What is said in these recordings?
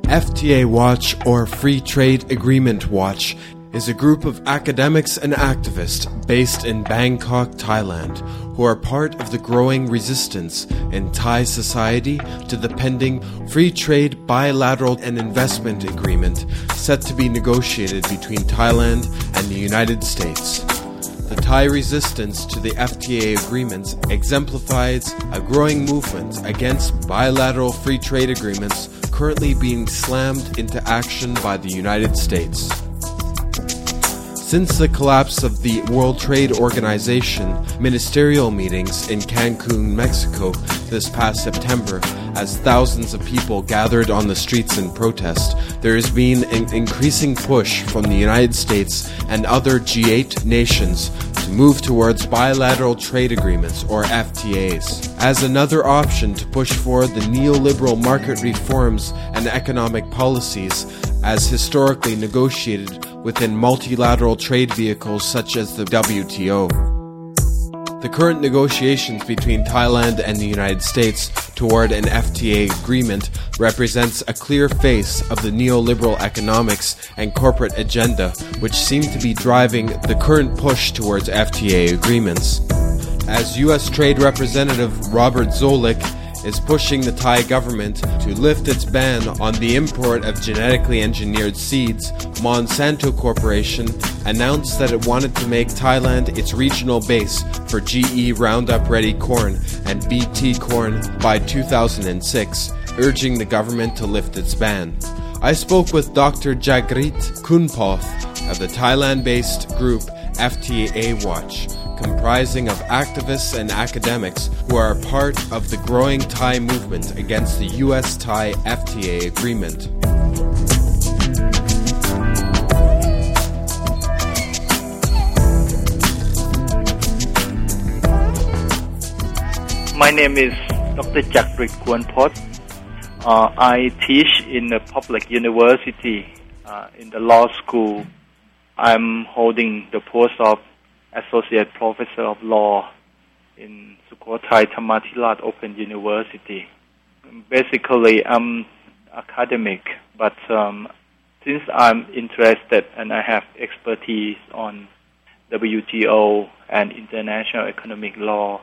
FTA Watch, or Free Trade Agreement Watch, is a group of academics and activists based in Bangkok, Thailand, who are part of the growing resistance in Thai society to the pending Free Trade Bilateral and Investment Agreement set to be negotiated between Thailand and the United States. The Thai resistance to the FTA agreements exemplifies a growing movement against bilateral free trade agreements currently being slammed into action by the United States. Since the collapse of the World Trade Organization ministerial meetings in Cancun, Mexico this past September, as thousands of people gathered on the streets in protest, there has been an increasing push from the United States and other G8 nations to move towards bilateral trade agreements, or FTAs, as another option to push forward the neoliberal market reforms and economic policies as historically negotiated within multilateral trade vehicles such as the WTO. The current negotiations between Thailand and the United States toward an FTA agreement represents a clear face of the neoliberal economics and corporate agenda which seem to be driving the current push towards FTA agreements. As U.S. Trade Representative Robert Zoellick is pushing the Thai government to lift its ban on the import of genetically engineered seeds, Monsanto Corporation announced that it wanted to make Thailand its regional base for GE Roundup Ready corn and BT corn by 2006, urging the government to lift its ban. I spoke with Dr. Jagrit Kunpoth of the Thailand-based group FTA Watch, comprising of activists and academics who are a part of the growing Thai movement against the U.S.-Thai FTA agreement. My name is Dr. Jagrit Kunpoth. I teach in a public university in the law school. I'm holding the post of Associate Professor of Law in Sukhothai Thammathirat Open University. Basically, I'm academic, but since I'm interested and I have expertise on WTO and international economic law,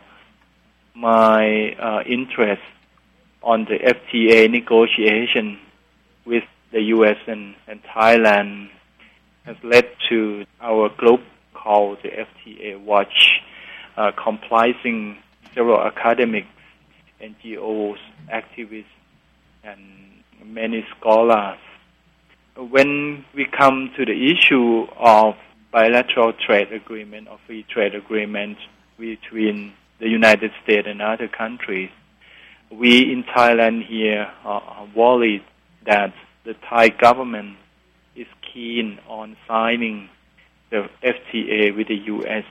my interest on the FTA negotiation with the U.S. and Thailand has led to our group called the FTA Watch, comprising several academics, NGOs, activists, and many scholars. When we come to the issue of bilateral trade agreement or free trade agreement between the United States and other countries, we in Thailand here are worried that the Thai government is keen on signing the FTA with the U.S.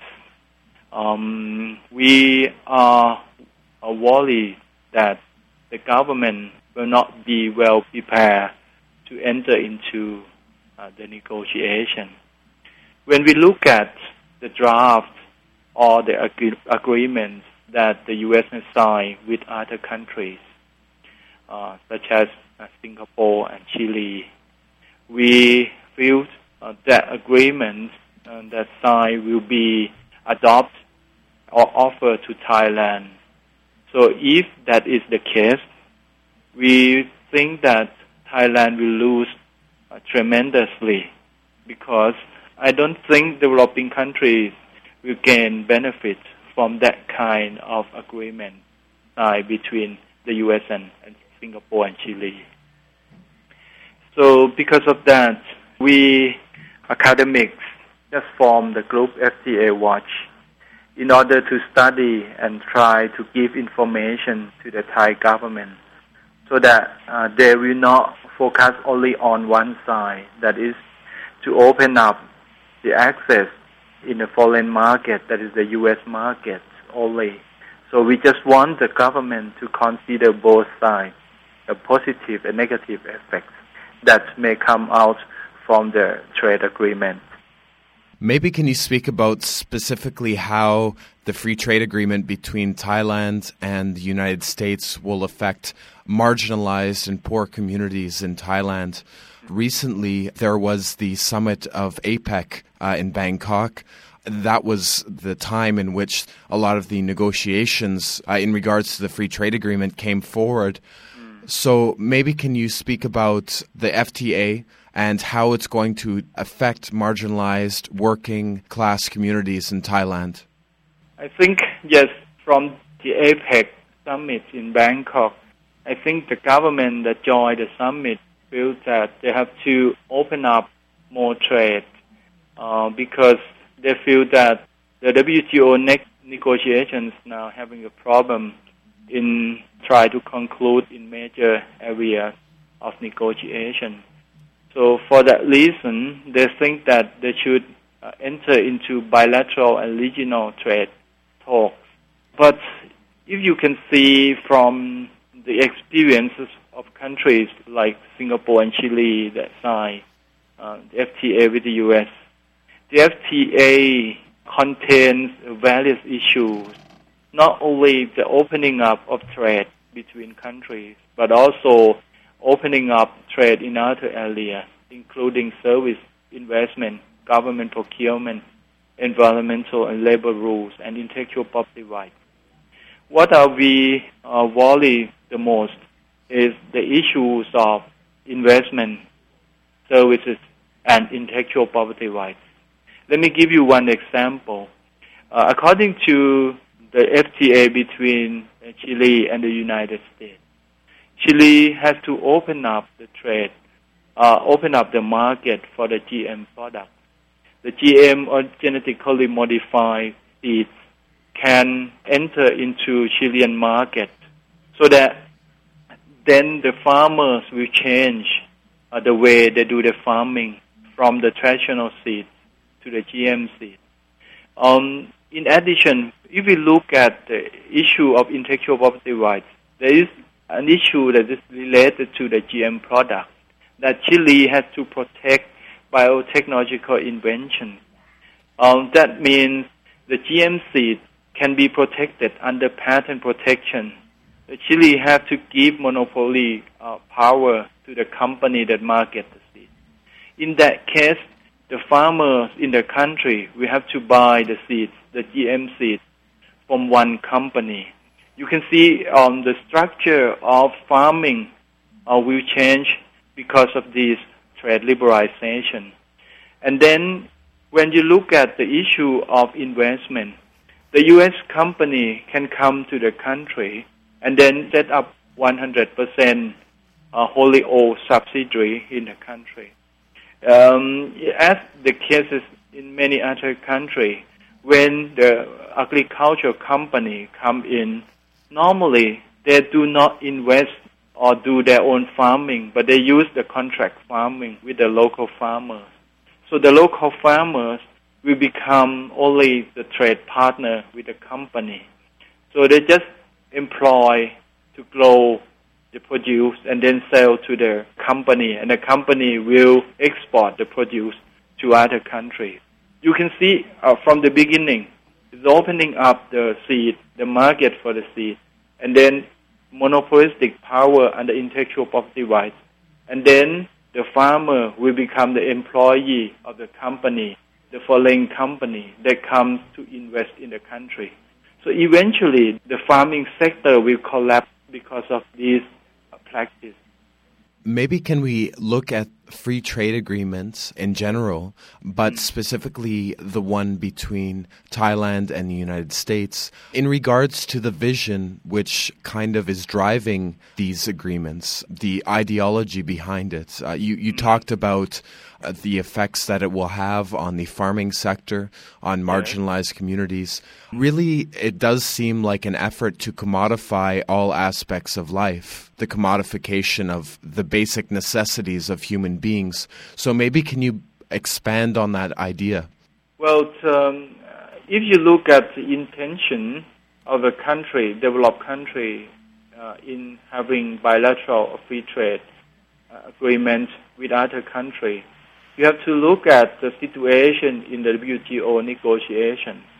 We are worried that the government will not be well prepared to enter into the negotiation. When we look at the draft or the agreements that the U.S. has signed with other countries, such as Singapore and Chile, we feel that agreement that signed will be adopted or offered to Thailand. So if that is the case, we think that Thailand will lose tremendously, because I don't think developing countries will gain benefit from that kind of agreement between the U.S. and Singapore and Chile. So because of that, we academics just formed the group FTA Watch in order to study and try to give information to the Thai government so that they will not focus only on one side, that is to open up the access in the foreign market, that is the U.S. market only. So we just want the government to consider both sides, the positive and negative effects that may come out from the trade agreement. Maybe can you speak about specifically how the free trade agreement between Thailand and the United States will affect marginalized and poor communities in Thailand. Recently, there was the summit of APEC in Bangkok. That was the time in which a lot of the negotiations in regards to the free trade agreement came forward. So maybe can you speak about the FTA and how it's going to affect marginalized working class communities in Thailand? I think, yes, from the APEC summit in Bangkok, I think the government that joined the summit feels that they have to open up more trade because they feel that the WTO negotiations now having a problem in try to conclude in major areas of negotiation. So for that reason, they think that they should enter into bilateral and regional trade talks. But if you can see from the experiences of countries like Singapore and Chile that signed the FTA with the U.S., the FTA contains various issues, not only the opening up of trade between countries, but also opening up trade in other areas, including service, investment, government procurement, environmental and labor rules, and intellectual property rights. What are we worried the most is the issues of investment, services, and intellectual property rights. Let me give you one example. According to the FTA between Chile and the United States, Chile has to open up the trade, open up the market for the GM products. The GM or genetically modified seeds can enter into Chilean market so that then the farmers will change the way they do the farming from the traditional seeds to the GM seeds. In addition, if we look at the issue of intellectual property rights, there is an issue that is related to the GM product that Chile has to protect biotechnological invention. That means the GM seed can be protected under patent protection. Chile has to give monopoly power to the company that market the seed. In that case, the farmers in the country will have to buy the seeds, the GM seeds, from one company. You can see the structure of farming will change because of this trade liberalization. And then when you look at the issue of investment, the U.S. company can come to the country and then set up 100% wholly owned subsidiary in the country. As the cases in many other countries, when the agricultural company come in, normally they do not invest or do their own farming, but they use the contract farming with the local farmers. So the local farmers will become only the trade partner with the company. So they just employ to grow the produce and then sell to the company, and the company will export the produce to other countries. You can see from the beginning, it's opening up the seed, the market for the seed, and then monopolistic power under intellectual property rights. And then the farmer will become the employee of the company, the foreign company that comes to invest in the country. So eventually, the farming sector will collapse because of this practice. Maybe can we look at free trade agreements in general, but specifically the one between Thailand and the United States, in regards to the vision which kind of is driving these agreements, the ideology behind it. You talked about the effects that it will have on the farming sector, on marginalized communities. Really, it does seem like an effort to commodify all aspects of life, the commodification of the basic necessities of human beings. So maybe can you expand on that idea? Well, if you look at the intention of a country, developed country, in having bilateral or free trade agreements with other countries, you have to look at the situation in the WTO negotiation.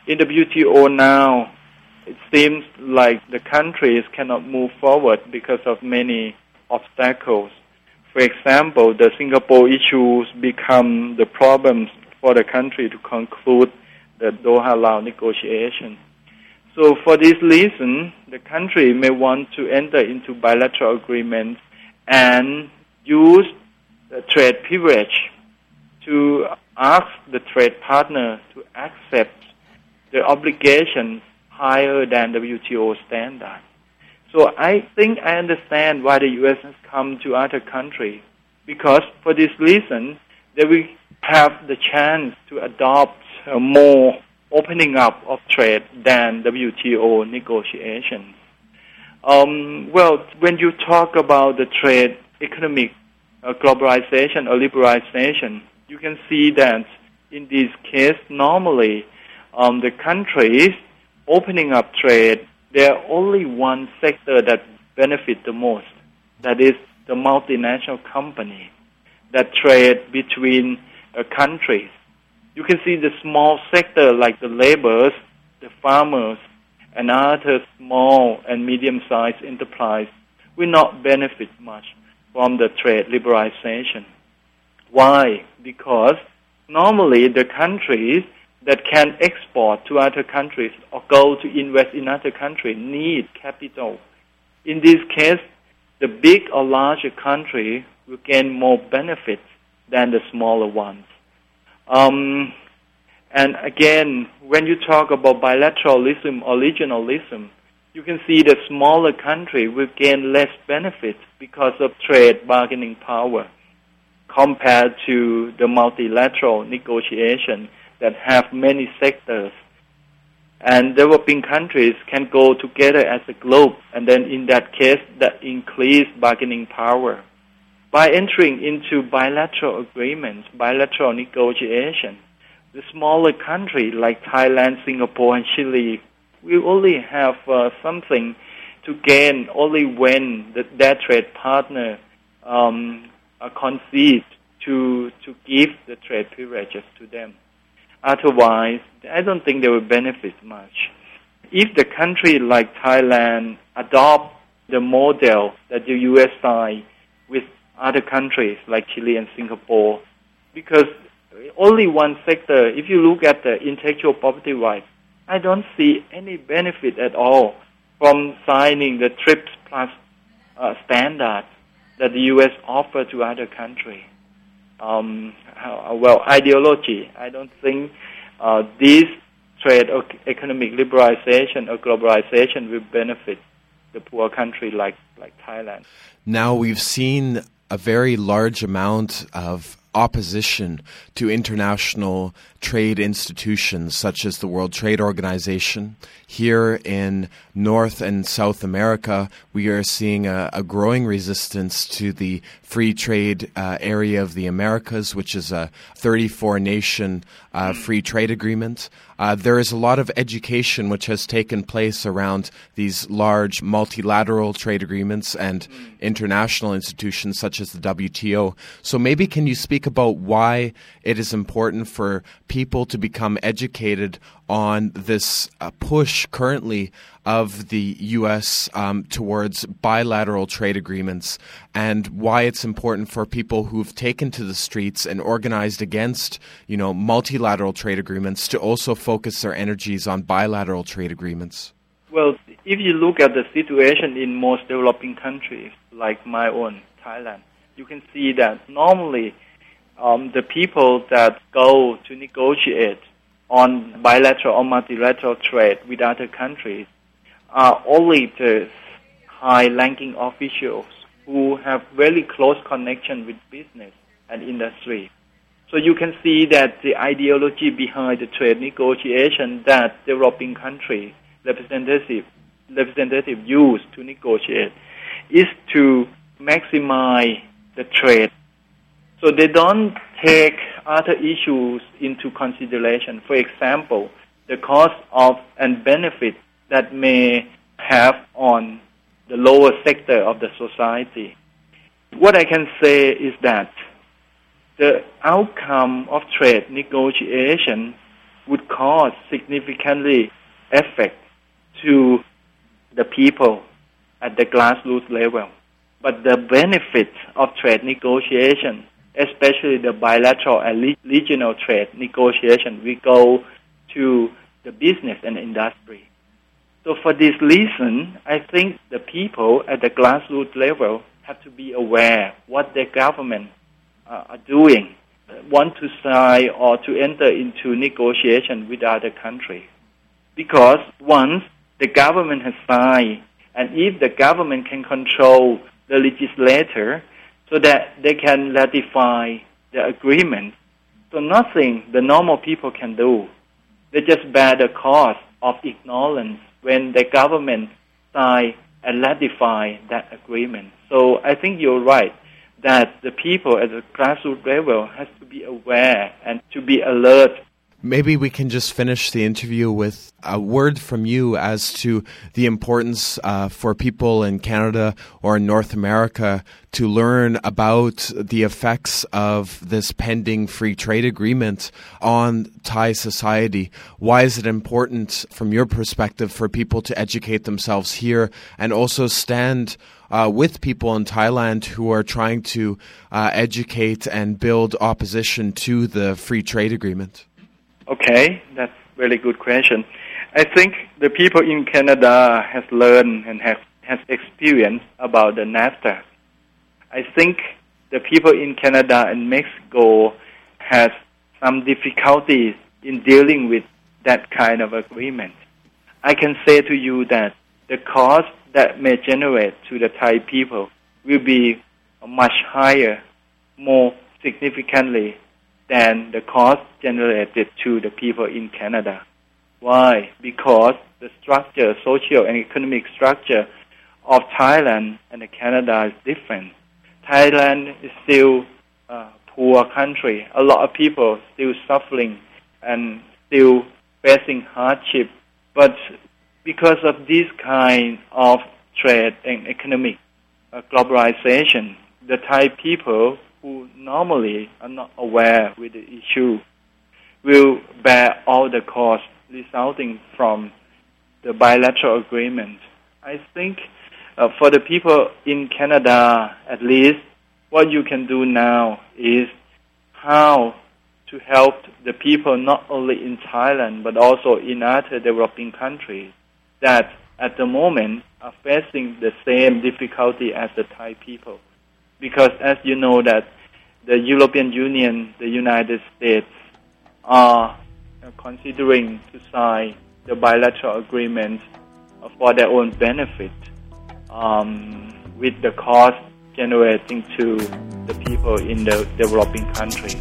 In the WTO now, it seems like the countries cannot move forward because of many obstacles. For example, the Singapore issues become the problems for the country to conclude the Doha round negotiation. So for this reason, the country may want to enter into bilateral agreements and use the trade privilege to ask the trade partner to accept the obligations higher than WTO standard. So I think I understand why the U.S. has come to other countries, because for this reason, they will have the chance to adopt a more opening up of trade than WTO negotiations. Well, when you talk about the trade economic globalization or liberalization, you can see that in this case, normally the countries opening up trade, there are only one sector that benefits the most. That is the multinational company that trade between countries. You can see the small sector like the laborers, the farmers, and other small and medium-sized enterprise will not benefit much from the trade liberalization. Why? Because normally the countries that can export to other countries or go to invest in other countries need capital. In this case, the big or larger country will gain more benefits than the smaller ones. And again, when you talk about bilateralism or regionalism, you can see the smaller country will gain less benefits because of trade bargaining power compared to the multilateral negotiation that have many sectors. And developing countries can go together as a globe, and then in that case, that increase bargaining power. By entering into bilateral agreements, bilateral negotiation, the smaller countries like Thailand, Singapore, and Chile will only have something to gain only when their trade partner concedes to give the trade privileges to them. Otherwise, I don't think they will benefit much. If the country like Thailand adopt the model that the U.S. signed with other countries like Chile and Singapore, because only one sector, if you look at the intellectual property rights, I don't see any benefit at all from signing the TRIPS Plus standard that the U.S. offer to other countries. Ideology. I don't think this trade or economic liberalization or globalization will benefit the poor country like Thailand. Now we've seen a very large amount of opposition to international trade institutions such as the World Trade Organization. Here in North and South America, we are seeing a growing resistance to the free trade area of the Americas, which is a 34-nation free trade agreement. There is a lot of education which has taken place around these large multilateral trade agreements and international institutions such as the WTO. So maybe can you speak about why it is important for people to become educated on this push currently of the U.S. Towards bilateral trade agreements, and why it's important for people who've taken to the streets and organized against, multilateral trade agreements to also focus their energies on bilateral trade agreements? Well, if you look at the situation in most developing countries, like my own, Thailand, you can see that normally the people that go to negotiate on bilateral or multilateral trade with other countries are only the high-ranking officials who have very close connection with business and industry. So you can see that the ideology behind the trade negotiation that developing countries representative use to negotiate is to maximize the trade. So they don't take other issues into consideration. For example, the cost of and benefit that may have on the lower sector of the society. What I can say is that the outcome of trade negotiation would cause significantly effect to the people at the grassroots level. But the benefits of trade negotiation, especially the bilateral and regional trade negotiation, will go to the business and industry. So for this reason, I think the people at the grassroots level have to be aware what their government are doing, want to sign or to enter into negotiation with other countries. Because once the government has signed, and if the government can control the legislator so that they can ratify the agreement, so nothing the normal people can do. They just bear the cost of ignorance when the government sign and ratify that agreement. So I think you're right that the people at the grassroots level has to be aware and to be alert. Maybe we can just finish the interview with a word from you as to the importance for people in Canada or in North America to learn about the effects of this pending free trade agreement on Thai society. Why is it important, from your perspective, for people to educate themselves here and also stand with people in Thailand who are trying to educate and build opposition to the free trade agreement? Okay, that's a really good question. I think the people in Canada has learned and has experienced about the NAFTA. I think the people in Canada and Mexico has some difficulties in dealing with that kind of agreement. I can say to you that the cost that may generate to the Thai people will be much higher, more significantly than the cost generated to the people in Canada. Why? Because the structure, social and economic structure of Thailand and Canada is different. Thailand is still a poor country. A lot of people still suffering and still facing hardship. But because of this kind of trade and economic globalization, the Thai people who normally are not aware with the issue will bear all the costs resulting from the bilateral agreement. I think for the people in Canada, at least, what you can do now is how to help the people not only in Thailand but also in other developing countries that at the moment are facing the same difficulty as the Thai people. Because as you know that the European Union, the United States are considering to sign the bilateral agreement for their own benefit, with the cost generating to the people in the developing countries.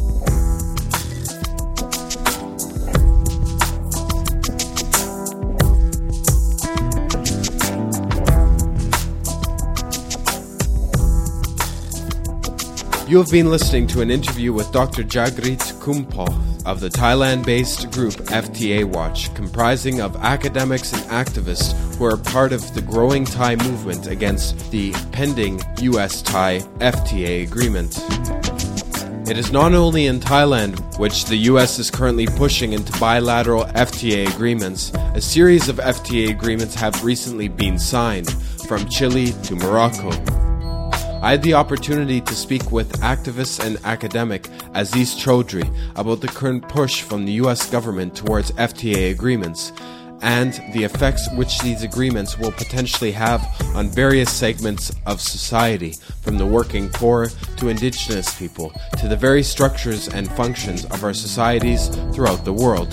You have been listening to an interview with Dr. Jagrit Kumpho of the Thailand-based group FTA Watch, comprising of academics and activists who are part of the growing Thai movement against the pending U.S.-Thai FTA agreement. It is not only in Thailand, which the U.S. is currently pushing into bilateral FTA agreements. A series of FTA agreements have recently been signed, from Chile to Morocco. I had the opportunity to speak with activist and academic Aziz Chaudhry about the current push from the U.S. government towards FTA agreements and the effects which these agreements will potentially have on various segments of society, from the working poor to indigenous people to the very structures and functions of our societies throughout the world.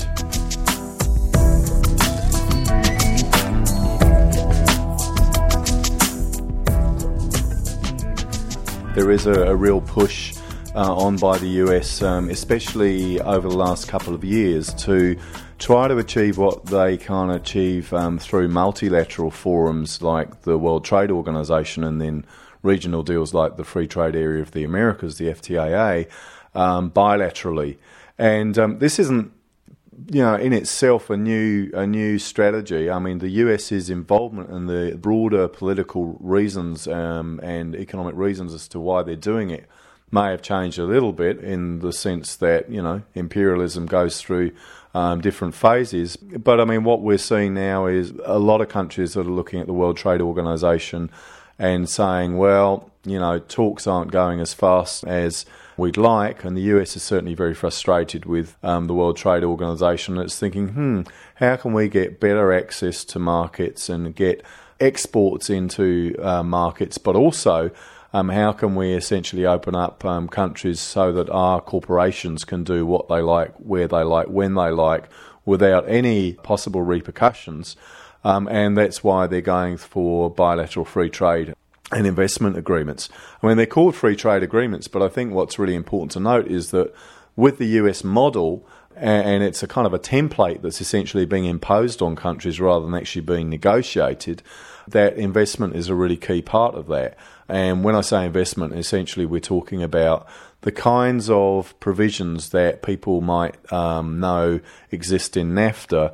There is a real push on by the US, especially over the last couple of years, to try to achieve what they can't achieve through multilateral forums like the World Trade Organization and then regional deals like the Free Trade Area of the Americas, the FTAA, bilaterally. And this isn't, in itself a new strategy. I mean, the US's involvement in the broader political reasons and economic reasons as to why they're doing it may have changed a little bit in the sense that, imperialism goes through different phases. But, what we're seeing now is a lot of countries that are looking at the World Trade Organization and saying, well, talks aren't going as fast as we'd like, and the US is certainly very frustrated with the World Trade Organization. It's thinking, how can we get better access to markets and get exports into markets, but also how can we essentially open up countries so that our corporations can do what they like, where they like, when they like, without any possible repercussions. And that's why they're going for bilateral free trade and investment agreements. They're called free trade agreements, but I think what's really important to note is that with the US model, and it's a kind of a template that's essentially being imposed on countries rather than actually being negotiated, that investment is a really key part of that. And when I say investment, essentially we're talking about the kinds of provisions that people might know exist in NAFTA,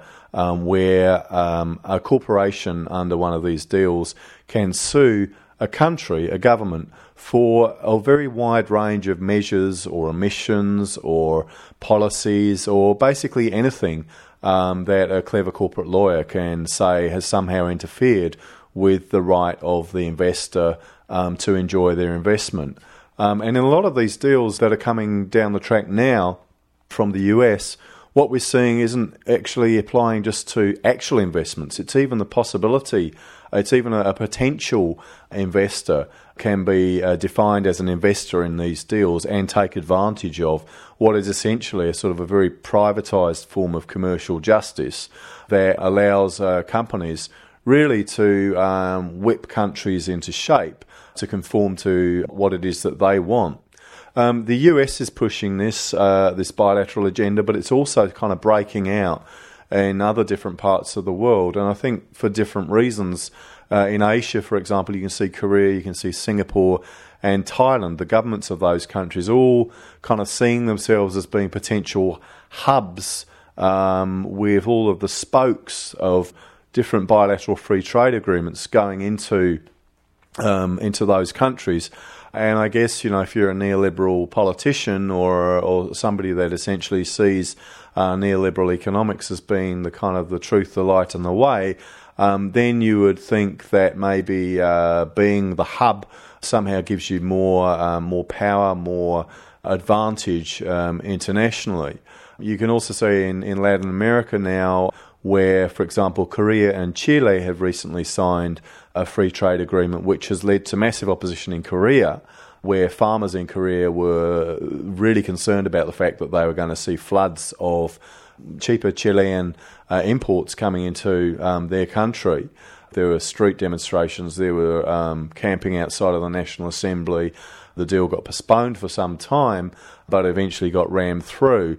where a corporation under one of these deals can sue a country, a government, for a very wide range of measures or omissions or policies or basically anything that a clever corporate lawyer can say has somehow interfered with the right of the investor to enjoy their investment. And in a lot of these deals that are coming down the track now from the US, what we're seeing isn't actually applying just to actual investments. It's even the possibility, it's even a potential investor can be defined as an investor in these deals and take advantage of what is essentially a sort of a very privatised form of commercial justice that allows companies really to whip countries into shape to conform to what it is that they want. The US is pushing this bilateral agenda, but it's also kind of breaking out in other different parts of the world, and I think for different reasons. In Asia, for example, you can see Korea, you can see Singapore and Thailand. The governments of those countries all kind of seeing themselves as being potential hubs with all of the spokes of different bilateral free trade agreements going into those countries. And I guess, if you're a neoliberal politician or somebody that essentially sees neoliberal economics as being the kind of the truth, the light and the way, then you would think that maybe being the hub somehow gives you more power, more advantage internationally. You can also see in Latin America now where, for example, Korea and Chile have recently signed a free trade agreement which has led to massive opposition in Korea, where farmers in Korea were really concerned about the fact that they were going to see floods of cheaper Chilean imports coming into their country. There were street demonstrations, there were camping outside of the National Assembly. The deal got postponed for some time, but eventually got rammed through.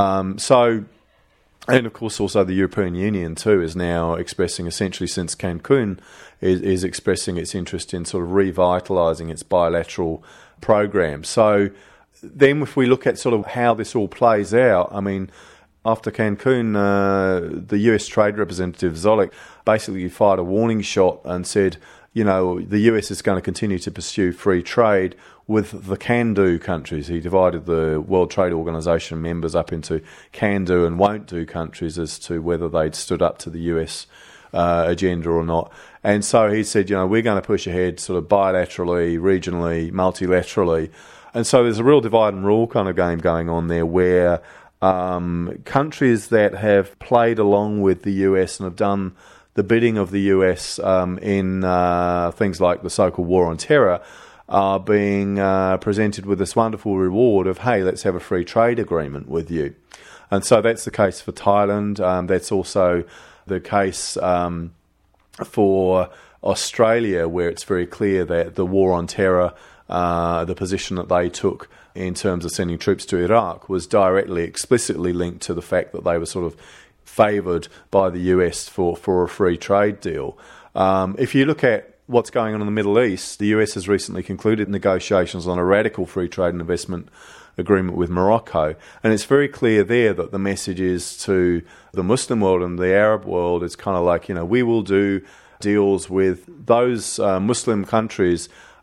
And of course also the European Union too is now expressing, essentially since Cancun, is expressing its interest in sort of revitalising its bilateral program. So then if we look at sort of how this all plays out, after Cancun, the US Trade Representative Zolik basically fired a warning shot and said, the US is going to continue to pursue free trade with the can-do countries. He divided the World Trade Organization members up into can-do and won't-do countries as to whether they'd stood up to the US agenda or not. And so he said, we're going to push ahead sort of bilaterally, regionally, multilaterally. And so there's a real divide and rule kind of game going on there where countries that have played along with the US and have done the bidding of the US in things like the so-called war on terror are being presented with this wonderful reward of, hey, let's have a free trade agreement with you. And so that's the case for Thailand. That's also the case for Australia, where it's very clear that the war on terror, the position that they took in terms of sending troops to Iraq, was directly, explicitly linked to the fact that they were sort of favoured by the US for a free trade deal. If you look at what's going on in the Middle East, the US has recently concluded negotiations on a radical free trade and investment agreement with Morocco, and it's very clear there that the message is to the Muslim world and the Arab world, it's kind of like, we will do deals with those Muslim countries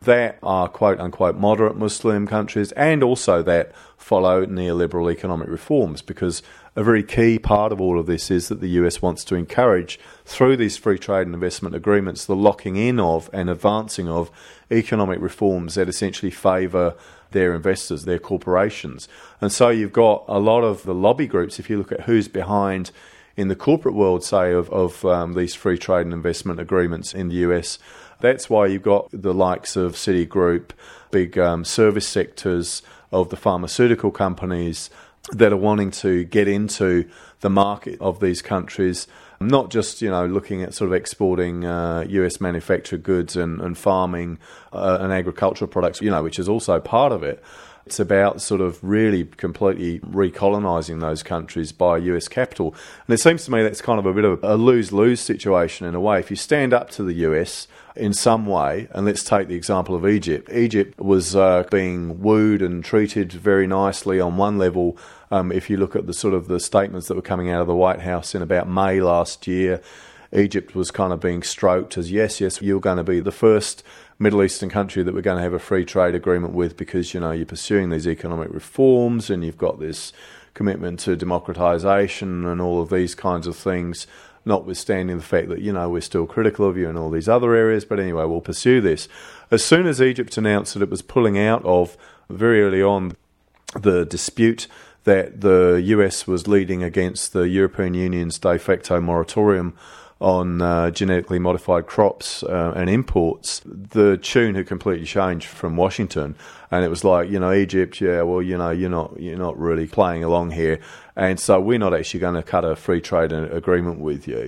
that are quote-unquote moderate Muslim countries, and also that follow neoliberal economic reforms, because a very key part of all of this is that the US wants to encourage, through these free trade and investment agreements, the locking in of and advancing of economic reforms that essentially favour their investors, their corporations. And so you've got a lot of the lobby groups, if you look at who's behind in the corporate world, say, of these free trade and investment agreements in the US. That's why you've got the likes of Citigroup, big service sectors of the pharmaceutical companies that are wanting to get into the market of these countries, not just, looking at sort of exporting US manufactured goods and farming and agricultural products, which is also part of it. It's about sort of really completely recolonising those countries by US capital. And it seems to me that's kind of a bit of a lose-lose situation in a way. If you stand up to the US in some way, and let's take the example of Egypt. Egypt was being wooed and treated very nicely on one level. If you look at the sort of the statements that were coming out of the White House in about May last year, Egypt was kind of being stroked as, yes, you're going to be the first Middle Eastern country that we're going to have a free trade agreement with because, you're pursuing these economic reforms and you've got this commitment to democratisation and all of these kinds of things, notwithstanding the fact that, we're still critical of you in all these other areas. But anyway, we'll pursue this. As soon as Egypt announced that it was pulling out of, very early on, the dispute that the US was leading against the European Union's de facto moratorium on genetically modified crops and imports, the tune had completely changed from Washington, and it was like, Egypt, you're not really playing along here, and so we're not actually going to cut a free trade agreement with you.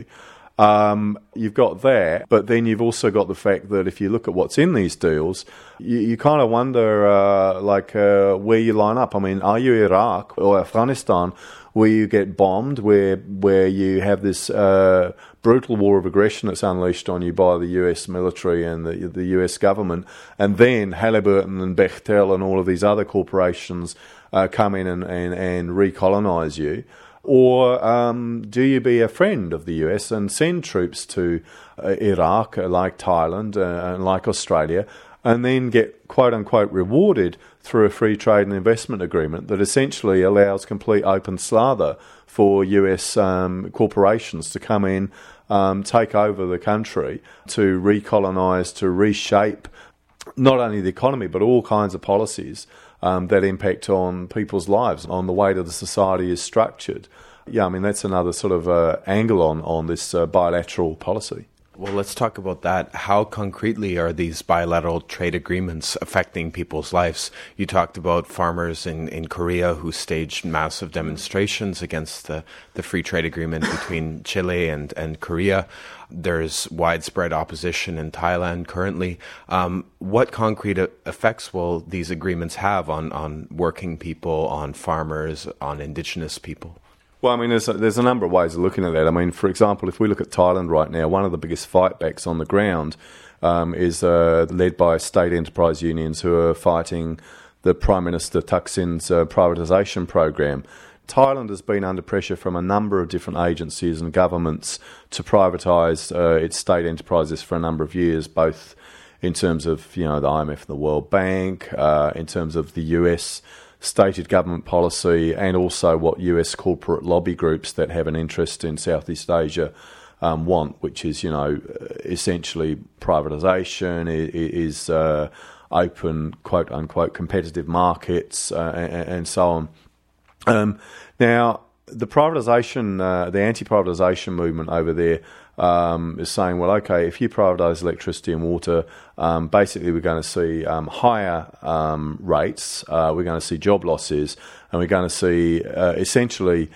You've got that, but then you've also got the fact that if you look at what's in these deals, you kind of wonder where you line up. I mean, are you Iraq or Afghanistan, where you get bombed, where you have this brutal war of aggression that's unleashed on you by the US military and the US government, and then Halliburton and Bechtel and all of these other corporations come in and recolonise you? Or do you be a friend of the US and send troops to Iraq, like Thailand and like Australia, and then get quote-unquote rewarded through a free trade and investment agreement that essentially allows complete open slather for US corporations to come in, take over the country, to recolonise, to reshape not only the economy but all kinds of policies that impact on people's lives, on the way that the society is structured. Yeah, I mean, that's another sort of angle on this bilateral policy. Well, let's talk about that. How concretely are these bilateral trade agreements affecting people's lives? You talked about farmers in Korea who staged massive demonstrations against the free trade agreement between Chile and Korea. There's widespread opposition in Thailand currently. What concrete effects will these agreements have on working people, on farmers, on indigenous people? Well, I mean, there's a number of ways of looking at that. I mean, for example, if we look at Thailand right now, one of the biggest fightbacks on the ground is led by state enterprise unions who are fighting the Prime Minister Thaksin's privatisation program. Thailand has been under pressure from a number of different agencies and governments to privatise its state enterprises for a number of years, both in terms of the IMF and the World Bank, in terms of the US stated government policy, and also what US corporate lobby groups that have an interest in Southeast Asia want, which is, essentially privatisation, is open, quote-unquote, competitive markets, and so on. Now, the privatisation, the anti-privatisation movement over there is saying, well, okay, if you privatise electricity and water, basically we're going to see higher rates, we're going to see job losses, and we're going to see essentially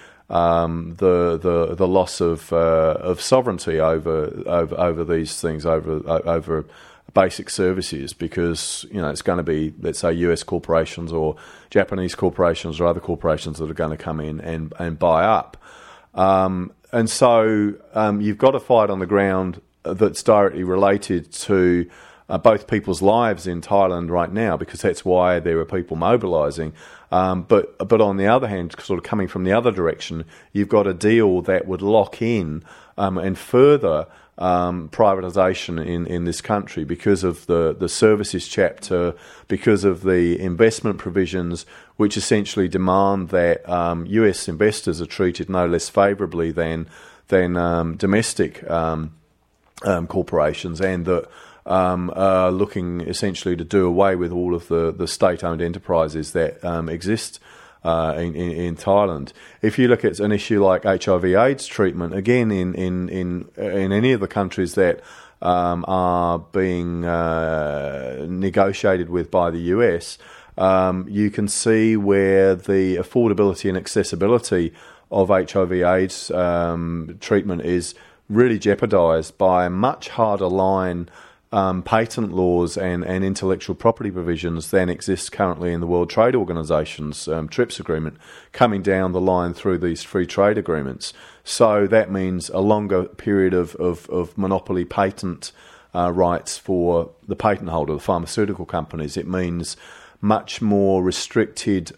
the loss of sovereignty over these things, over basic services, because it's going to be, let's say, US corporations or Japanese corporations or other corporations that are going to come in and buy up. And so you've got a fight on the ground that's directly related to both people's lives in Thailand right now, because that's why there are people mobilising. But on the other hand, sort of coming from the other direction, you've got a deal that would lock in and further privatisation in this country, because of the services chapter, because of the investment provisions, which essentially demand that US investors are treated no less favourably than domestic corporations, and that are looking essentially to do away with all of the state-owned enterprises that exist in Thailand. If you look at an issue like HIV/AIDS treatment, again in any of the countries that are being negotiated with by the US, you can see where the affordability and accessibility of HIV/AIDS treatment is really jeopardised by a much harder line patent laws and intellectual property provisions than exists currently in the World Trade Organization's TRIPS agreement, coming down the line through these free trade agreements. So that means a longer period of monopoly patent rights for the patent holder, the pharmaceutical companies. It means much more restricted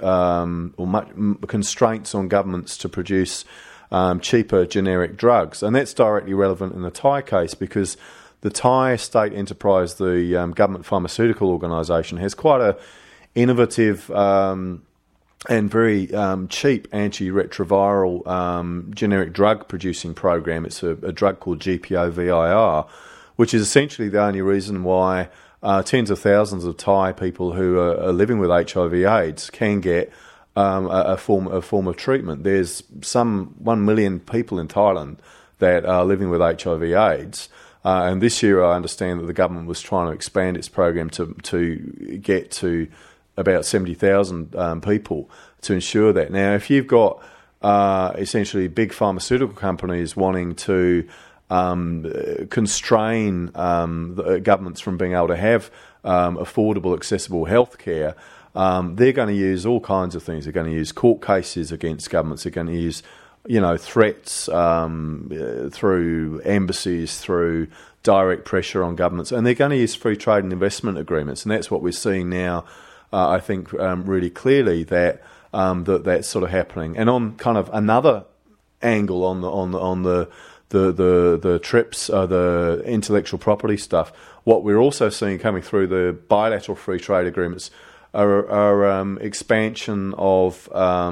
constraints on governments to produce cheaper generic drugs. And that's directly relevant in the Thai case, because the Thai state enterprise, the government pharmaceutical organisation, has quite a innovative and very cheap antiretroviral generic drug producing program. It's a drug called GPO-VIR, which is essentially the only reason why tens of thousands of Thai people who are living with HIV/AIDS can get a form of treatment. There's some 1 million people in Thailand that are living with HIV/AIDS. And this year, I understand that the government was trying to expand its program to get to about 70,000 people to ensure that. Now, if you've got essentially big pharmaceutical companies wanting to constrain the governments from being able to have affordable, accessible healthcare, they're going to use all kinds of things. They're going to use court cases against governments. They're going to use threats through embassies, through direct pressure on governments, and they're going to use free trade and investment agreements, and that's what we're seeing now. I think really clearly that that's sort of happening. And on kind of another angle on the TRIPS, the intellectual property stuff, what we're also seeing coming through the bilateral free trade agreements are expansion of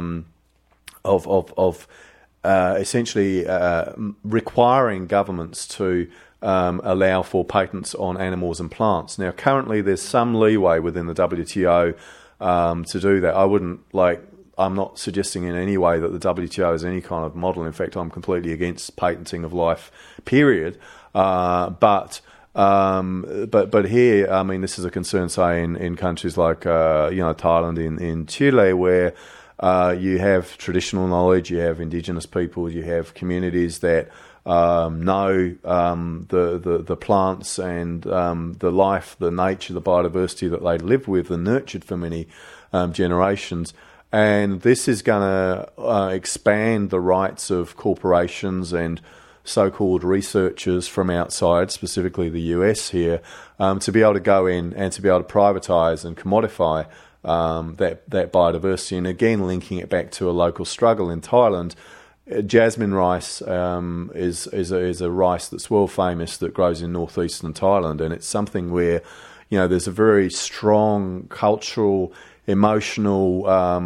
essentially requiring governments to allow for patents on animals and plants. Now, currently, there's some leeway within the WTO to do that. I'm not suggesting in any way that the WTO is any kind of model. In fact, I'm completely against patenting of life, period. But here, I mean, this is a concern, say, in countries like Thailand, in Chile, where you have traditional knowledge, you have indigenous people, you have communities that know the plants and the life, the nature, the biodiversity that they live with and nurtured for many generations. And this is going to expand the rights of corporations and so-called researchers from outside, specifically the US here, to be able to go in and to be able to privatise and commodify that biodiversity. And again, linking it back to a local struggle in Thailand, jasmine rice is a rice that's world famous that grows in northeastern Thailand, and it's something where there's a very strong cultural, emotional,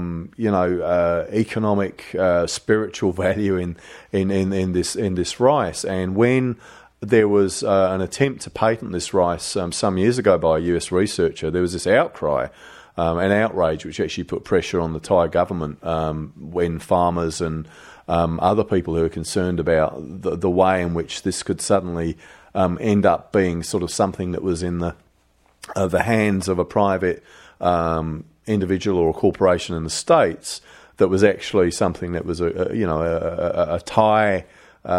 economic, spiritual value in this rice. And when there was an attempt to patent this rice some years ago by a US researcher, there was this outcry. An outrage which actually put pressure on the Thai government when farmers and other people who are concerned about the way in which this could suddenly end up being sort of something that was in the hands of a private individual or a corporation in the States, that was actually something that was a Thai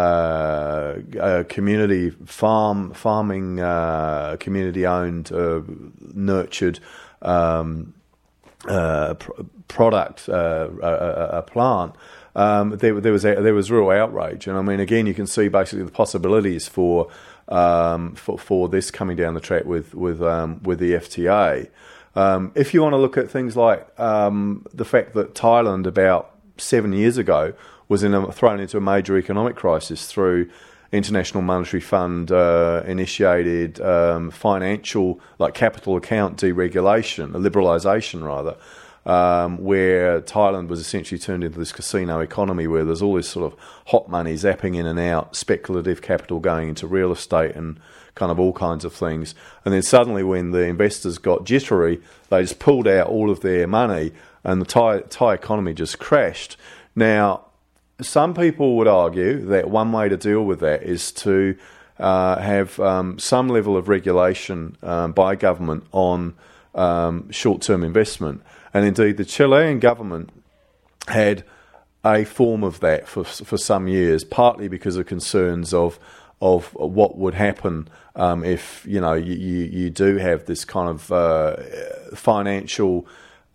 community farming community-owned, nurtured product, a plant. There was real outrage, and I mean, again, you can see basically the possibilities for this coming down the track with the FTA. If you want to look at things like the fact that Thailand about 7 years ago was thrown into a major economic crisis through International Monetary Fund initiated financial, like capital account deregulation, liberalisation rather, where Thailand was essentially turned into this casino economy where there's all this sort of hot money zapping in and out, speculative capital going into real estate and kind of all kinds of things. And then suddenly when the investors got jittery, they just pulled out all of their money and the Thai economy just crashed. Now, some people would argue that one way to deal with that is to have some level of regulation by government on short-term investment. And indeed, the Chilean government had a form of that for some years, partly because of concerns of what would happen if you do have this kind of financial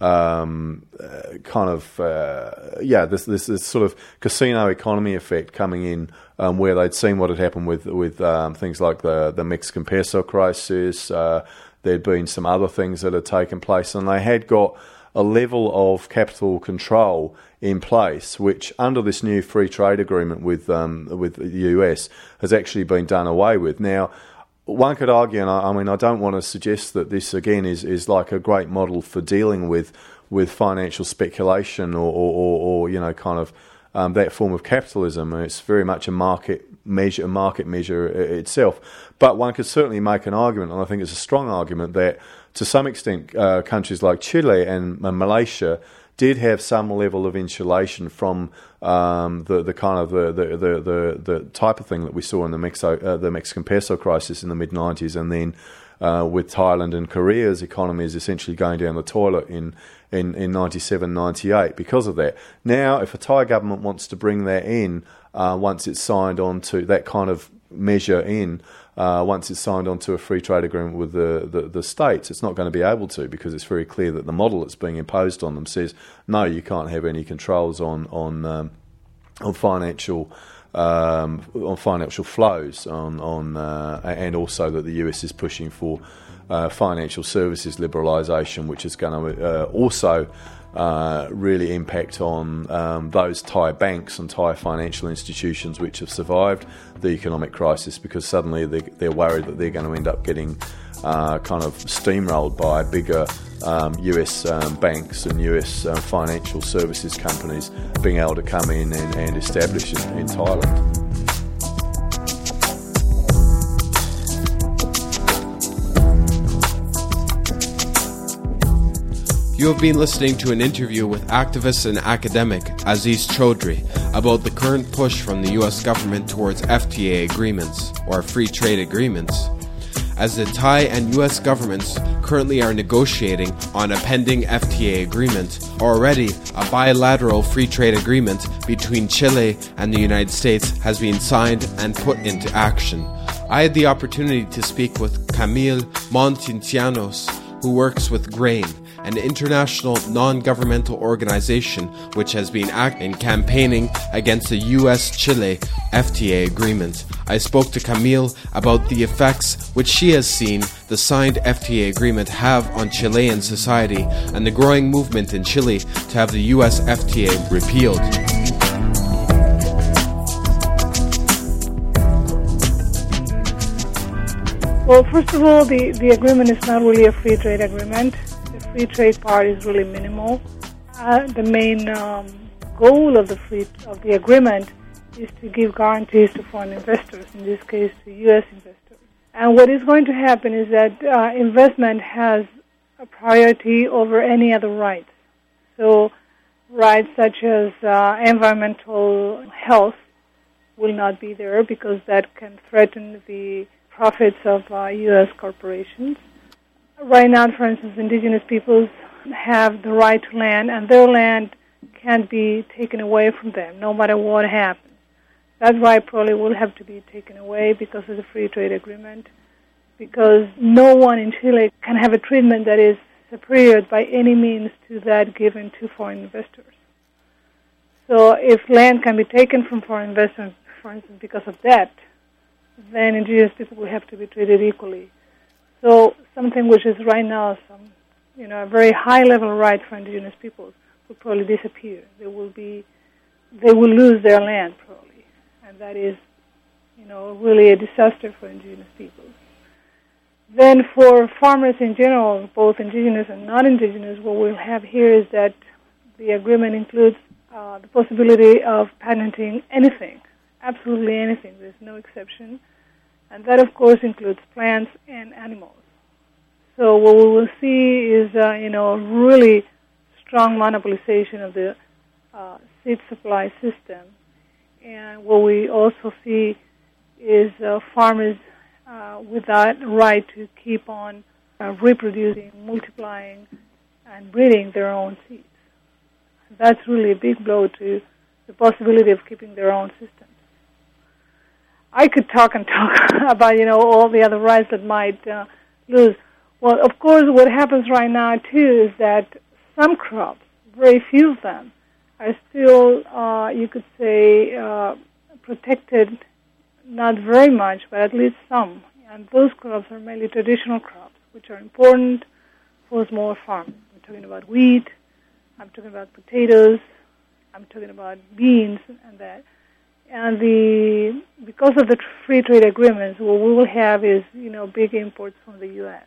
this sort of casino economy effect coming in, where they'd seen what had happened with things like the Mexican peso crisis. There'd been some other things that had taken place, and they had got a level of capital control in place, which under this new free trade agreement with the US has actually been done away with. Now, one could argue, and I don't want to suggest that this again is like a great model for dealing with financial speculation or that form of capitalism. And it's very much a market measure itself. But one could certainly make an argument, and I think it's a strong argument, that to some extent countries like Chile and Malaysia did have some level of insulation from the type of thing that we saw in the Mexican peso crisis in the mid-90s, and then with Thailand and Korea's economies essentially going down the toilet in 97, 98 because of that. Now, if a Thai government wants to bring that in, once it's signed on to that kind of measure once it's signed on to a free trade agreement with the states, it's not going to be able to, because it's very clear that the model that's being imposed on them says, no, you can't have any controls on financial flows, and also that the US is pushing for financial services liberalisation, which is going to also really impact on those Thai banks and Thai financial institutions which have survived the economic crisis, because suddenly they're worried that they're going to end up getting kind of steamrolled by bigger US banks and US financial services companies being able to come in and establish in Thailand. You have been listening to an interview with activist and academic Aziz Chaudhry about the current push from the US government towards FTA agreements, or free trade agreements, as the Thai and US governments currently are negotiating on a pending FTA agreement. Already, a bilateral free trade agreement between Chile and the United States has been signed and put into action. I had the opportunity to speak with Camille Montincianos, who works with GRAIN, an international non-governmental organization which has been acting campaigning against the US-Chile FTA agreement. I spoke to Camille about the effects which she has seen the signed FTA agreement have on Chilean society and the growing movement in Chile to have the US FTA repealed. Well, first of all, the agreement is not really a free trade agreement. Free trade part is really minimal. The main goal of the agreement is to give guarantees to foreign investors, in this case to U.S. investors. And what is going to happen is that investment has a priority over any other rights. So rights such as environmental health will not be there, because that can threaten the profits of U.S. corporations. Right now, for instance, indigenous peoples have the right to land, and their land can't be taken away from them, no matter what happens. That right probably will have to be taken away because of the free trade agreement, because no one in Chile can have a treatment that is superior by any means to that given to foreign investors. So if land can be taken from foreign investors, for instance, because of that, then indigenous people will have to be treated equally. So something which is right now a very high-level right for indigenous peoples will probably disappear. They will lose their land probably, and that is, really a disaster for indigenous peoples. Then for farmers in general, both indigenous and non-indigenous, what we'll have here is that the agreement includes the possibility of patenting anything, absolutely anything. There's no exception. And that, of course, includes plants and animals. So what we will see is, a really strong monopolization of the seed supply system. And what we also see is farmers with that right to keep on reproducing, multiplying, and breeding their own seeds. That's really a big blow to the possibility of keeping their own systems. I could talk and talk about, all the other rights that might lose. Well, of course, what happens right now, too, is that some crops, very few of them, are still, you could say, protected, not very much, but at least some. And those crops are mainly traditional crops, which are important for small farmers. I'm talking about wheat, I'm talking about potatoes, I'm talking about beans and that. And because of the free trade agreements, what we will have is, big imports from the U.S.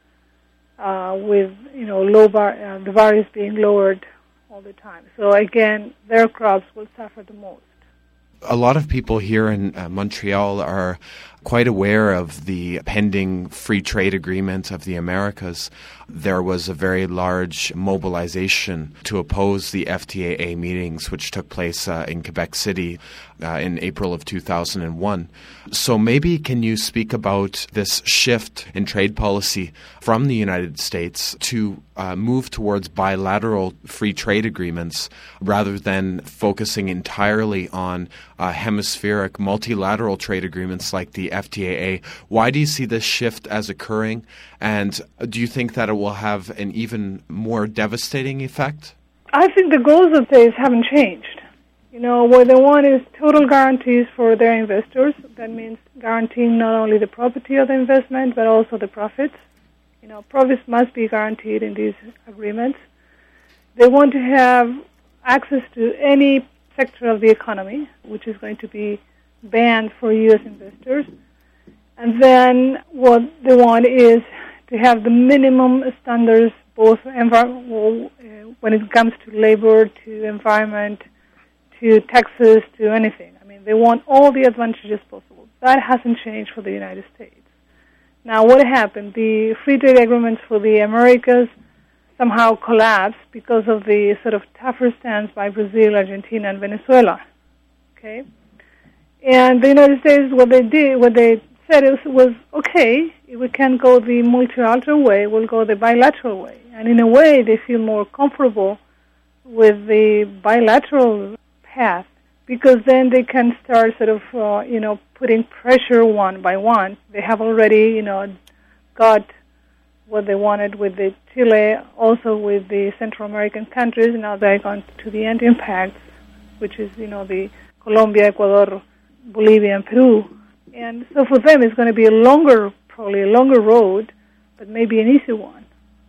With, the values being lowered all the time. So again, their crops will suffer the most. A lot of people here in Montreal are quite aware of the pending free trade agreement of the Americas. There was a very large mobilization to oppose the FTAA meetings, which took place in Quebec City in April of 2001. So maybe can you speak about this shift in trade policy from the United States to move towards bilateral free trade agreements rather than focusing entirely on hemispheric multilateral trade agreements like the FTAA? Why do you see this shift as occurring, and do you think that it will have an even more devastating effect? I think the goals of these haven't changed. What they want is total guarantees for their investors. That means guaranteeing not only the property of the investment, but also the profits. Profits must be guaranteed in these agreements. They want to have access to any sector of the economy, which is going to be banned for U.S. investors. And then what they want is to have the minimum standards, both when it comes to labor, to environment, to taxes, to anything. I mean, they want all the advantages possible. That hasn't changed for the United States. Now, what happened? The free trade agreements for the Americas somehow collapsed because of the sort of tougher stance by Brazil, Argentina, and Venezuela. Okay? And the United States, what they said was, okay, if we can't go the multilateral way, we'll go the bilateral way. And in a way, they feel more comfortable with the bilateral path, because then they can start sort of, putting pressure one by one. They have already, got what they wanted with the Chile, also with the Central American countries. Now they're going to the Andean Pact, which is, the Colombia, Ecuador, Bolivia, and Peru. And so for them, it's going to be probably a longer road, but maybe an easy one.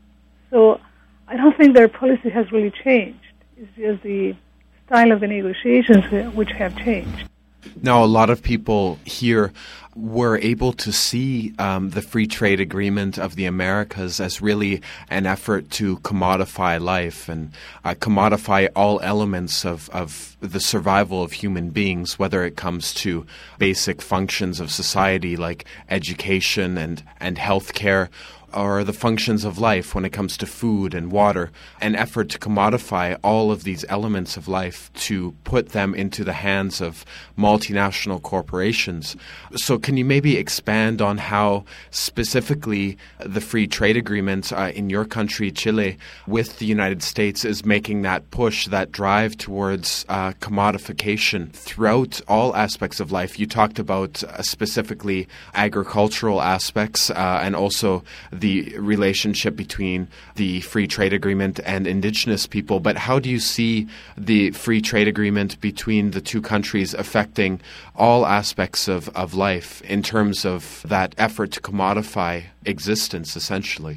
So I don't think their policy has really changed. It's just the style of the negotiations which have changed. Now, a lot of people here were able to see the free trade agreement of the Americas as really an effort to commodify life and commodify all elements of the survival of human beings, whether it comes to basic functions of society like education and health care, or the functions of life when it comes to food and water, an effort to commodify all of these elements of life to put them into the hands of multinational corporations. So can you maybe expand on how specifically the free trade agreement in your country, Chile, with the United States is making that push, that drive towards commodification throughout all aspects of life? You talked about specifically agricultural aspects and also the relationship between the free trade agreement and indigenous people, but how do you see the free trade agreement between the two countries affecting all aspects of life in terms of that effort to commodify existence, essentially?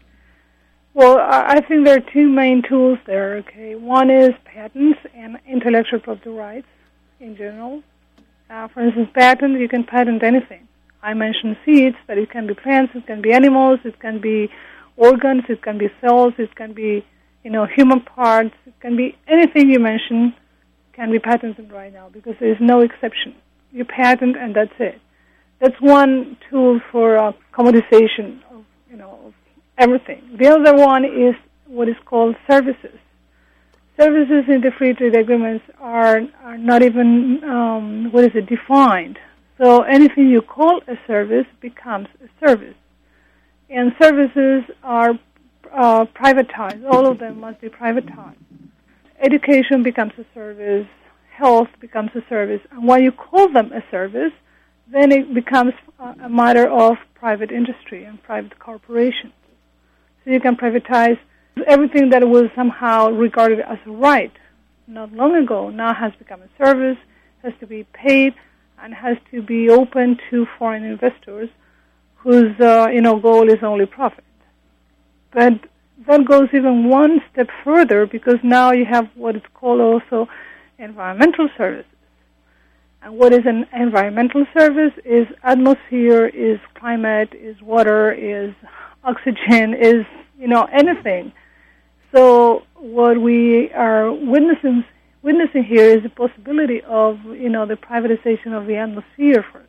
Well, I think there are two main tools there, okay? One is patents and intellectual property rights in general, For instance, patent, you can patent anything. I mentioned seeds, but it can be plants, it can be animals, it can be organs, it can be cells, it can be, human parts, it can be anything you mention can be patented right now because there is no exception. You patent and that's it. That's one tool for commoditization of everything. The other one is what is called services. Services in the free trade agreements are not even defined. So anything you call a service becomes a service, and services are privatized. All of them must be privatized. Education becomes a service. Health becomes a service. And when you call them a service, then it becomes a matter of private industry and private corporations. So you can privatize everything that was somehow regarded as a right not long ago, now has become a service, has to be paid, and has to be open to foreign investors whose goal is only profit. But that goes even one step further because now you have what is called also environmental services. And what is an environmental service is atmosphere, is climate, is water, is oxygen, is, anything. So what we are witnessing here is the possibility of, the privatization of the atmosphere first.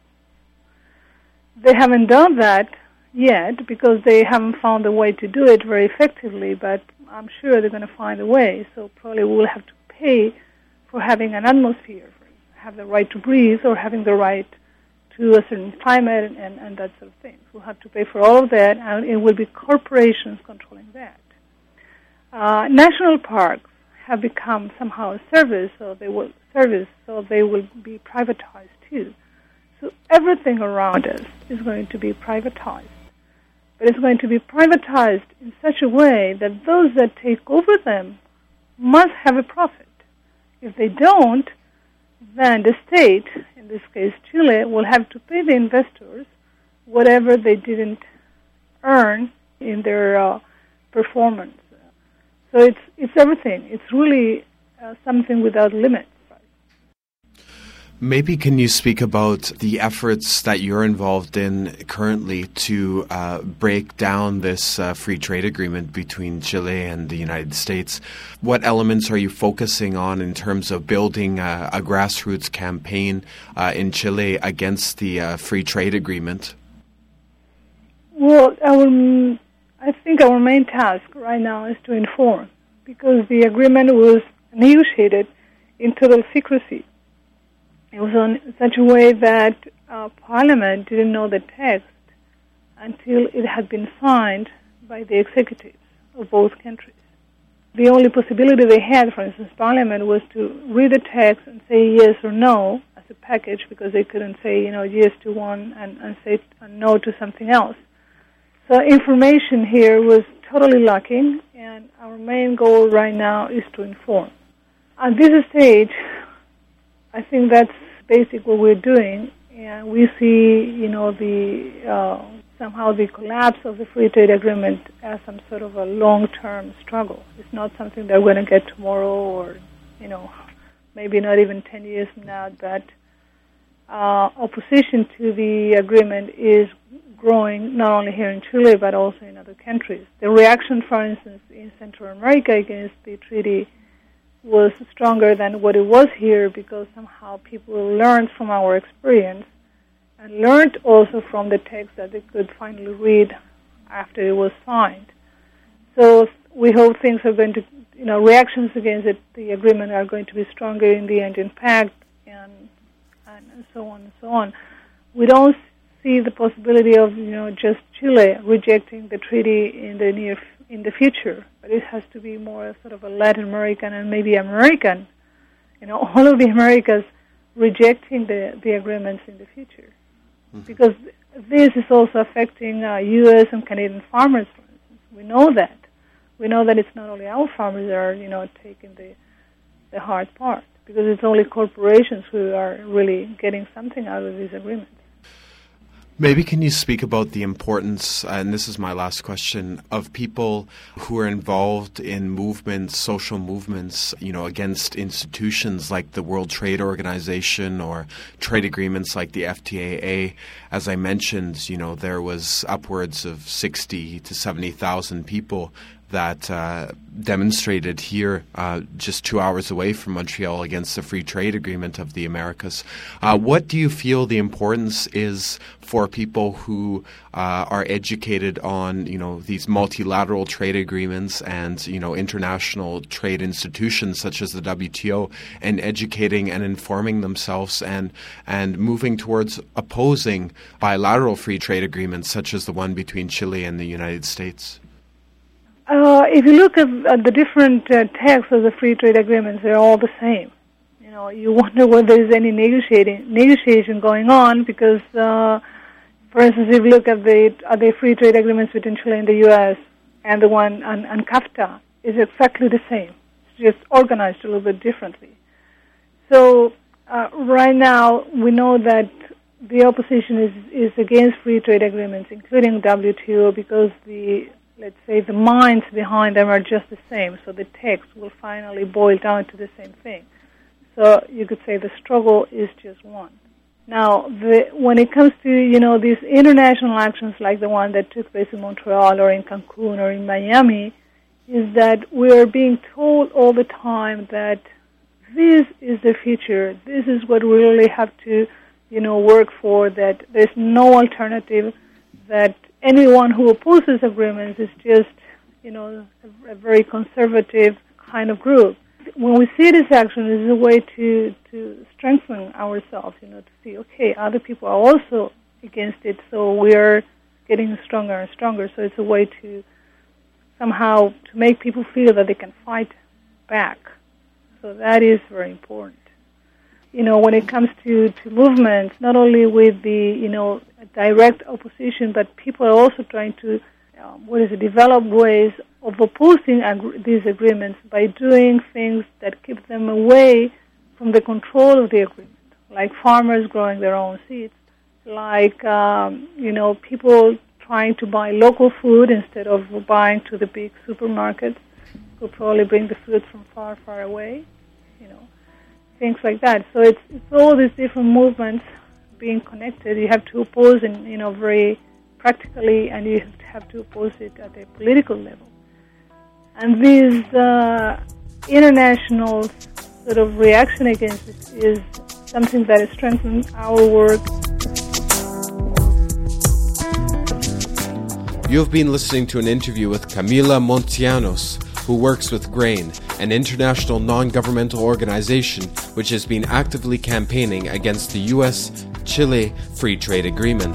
They haven't done that yet because they haven't found a way to do it very effectively, but I'm sure they're going to find a way. So probably we'll have to pay for having an atmosphere, have the right to breathe or having the right to a certain climate and that sort of thing. We'll have to pay for all of that, and it will be corporations controlling that. National parks have become somehow a service, so they will be privatized too. So everything around us is going to be privatized. But it's going to be privatized in such a way that those that take over them must have a profit. If they don't, then the state, in this case Chile, will have to pay the investors whatever they didn't earn in their performance. So it's everything. It's really something without limits. Maybe can you speak about the efforts that you're involved in currently to break down this free trade agreement between Chile and the United States? What elements are you focusing on in terms of building a grassroots campaign in Chile against the free trade agreement? Well, I think our main task right now is to inform, because the agreement was negotiated in total secrecy. It was in such a way that Parliament didn't know the text until it had been signed by the executives of both countries. The only possibility they had, for instance, Parliament, was to read the text and say yes or no as a package, because they couldn't say, yes to one and say no to something else. So information here was totally lacking, and our main goal right now is to inform. At this stage, I think that's basically what we're doing, and we see, somehow the collapse of the free trade agreement as some sort of a long-term struggle. It's not something that we're going to get tomorrow, or maybe not even 10 years from now. But opposition to the agreement is growing not only here in Chile but also in other countries. The reaction, for instance, in Central America against the treaty was stronger than what it was here, because somehow people learned from our experience and learned also from the text that they could finally read after it was signed. So we hope things are going to, reactions against the agreement are going to be stronger in the end impact, and so on and so on. We don't see the possibility of, just Chile rejecting the treaty in the future, but it has to be more sort of a Latin American and maybe American, all of the Americas rejecting the agreements in the future. Mm-hmm. Because this is also affecting U.S. and Canadian farmers, for instance. We know that. We know that it's not only our farmers that are, taking the hard part, because it's only corporations who are really getting something out of these agreements. Maybe can you speak about the importance, and this is my last question, of people who are involved in movements, social movements, against institutions like the World Trade Organization or trade agreements like the FTAA. As I mentioned, there was upwards of 60 to 70,000 people that demonstrated here just 2 hours away from Montreal against the free trade agreement of the Americas. What do you feel the importance is for people who are educated on, these multilateral trade agreements and, international trade institutions such as the WTO, and educating and informing themselves and moving towards opposing bilateral free trade agreements such as the one between Chile and the United States? If you look at the different texts of the free trade agreements, they're all the same. You wonder whether there's any negotiation going on because, for instance, if you look at the free trade agreements between Chile and the U.S. and the one on CAFTA, is exactly the same. It's just organized a little bit differently. So right now we know that the opposition is against free trade agreements, including WTO, because let's say the minds behind them are just the same, so the text will finally boil down to the same thing. So you could say the struggle is just one. Now, when it comes to, these international actions like the one that took place in Montreal or in Cancun or in Miami, is that we're being told all the time that this is the future, this is what we really have to, work for, that there's no alternative, that anyone who opposes agreements is just, a very conservative kind of group. When we see this action, it is a way to strengthen ourselves, to see, okay, other people are also against it, so we are getting stronger and stronger. So it's a way to somehow to make people feel that they can fight back. So that is very important. When it comes to movements, not only with the, direct opposition, but people are also trying to, develop ways of opposing these agreements by doing things that keep them away from the control of the agreement, like farmers growing their own seeds, like, people trying to buy local food instead of buying to the big supermarkets who probably bring the food from far, far away, things like that. So it's all these different movements being connected. You have to oppose in, very practically, and you have to oppose it at a political level. And this international sort of reaction against it is something that has strengthened our work. You have been listening to an interview with Camila Montesinos, who works with GRAIN, an international non-governmental organization which has been actively campaigning against the U.S.-Chile Free Trade Agreement.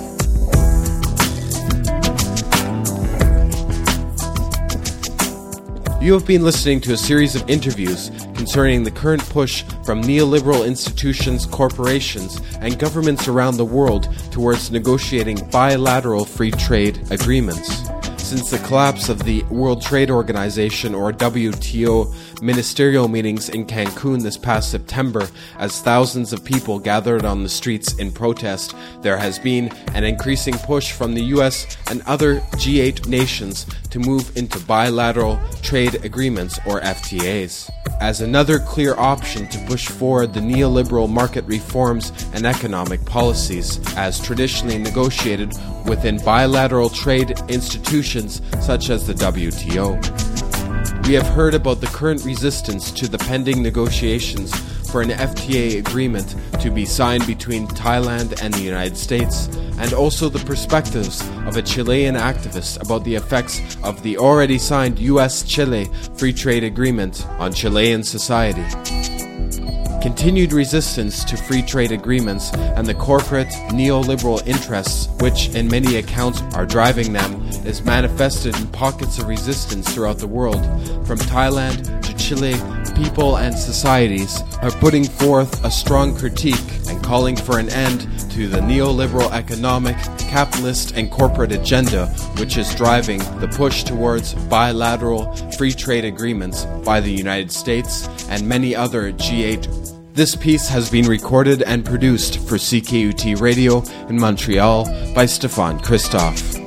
You have been listening to a series of interviews concerning the current push from neoliberal institutions, corporations, and governments around the world towards negotiating bilateral free trade agreements. Since the collapse of the World Trade Organization, or WTO, ministerial meetings in Cancun this past September, as thousands of people gathered on the streets in protest, there has been an increasing push from the US and other G8 nations to move into bilateral trade agreements, or FTAs, as another clear option to push forward the neoliberal market reforms and economic policies, as traditionally negotiated within bilateral trade institutions such as the WTO. We have heard about the current resistance to the pending negotiations for an FTA agreement to be signed between Thailand and the United States, and also the perspectives of a Chilean activist about the effects of the already signed US-Chile Free Trade Agreement on Chilean society. Continued resistance to free trade agreements and the corporate neoliberal interests which in many accounts are driving them is manifested in pockets of resistance throughout the world. From Thailand to Chile, people and societies are putting forth a strong critique and calling for an end to the neoliberal economic, capitalist and corporate agenda which is driving the push towards bilateral free trade agreements by the United States and many other G8. This piece has been recorded and produced for CKUT Radio in Montreal by Stéphane Christophe.